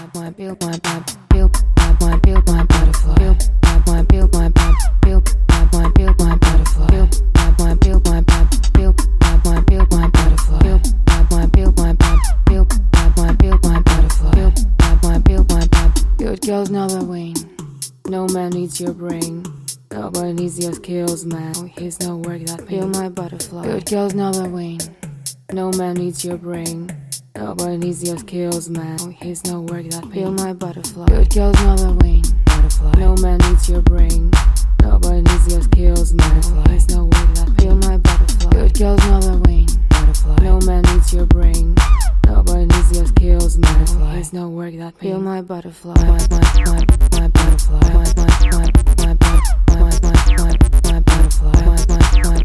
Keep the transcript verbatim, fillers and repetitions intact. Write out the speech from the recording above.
my feel my feel my feel my butterfly. Feel my feel my feel my feel my butterfly. Feel my feel my feel my feel my butterfly. Feel my feel my feel my feel my butterfly. Feel my feel my good girls never win. No man needs your brain. Nobody needs your skills, man. Oh, here's no work that feel my butterfly. Good girls never win. No man needs your brain. Nobody needs your skills, man. Oh, here's no work that feel my butterfly. Good girls never win. Butterfly. No man needs your brain. Nobody needs your skills, man. Oh, here's no work that feel my butterfly. Good girls never win. Butterfly. No man needs your brain. Nobody needs your skills, man. Oh, here's no work that feel my butterfly. My, my, my, my butterfly. My, my, my, my, my, my, my, my, my butterfly. My, my, my.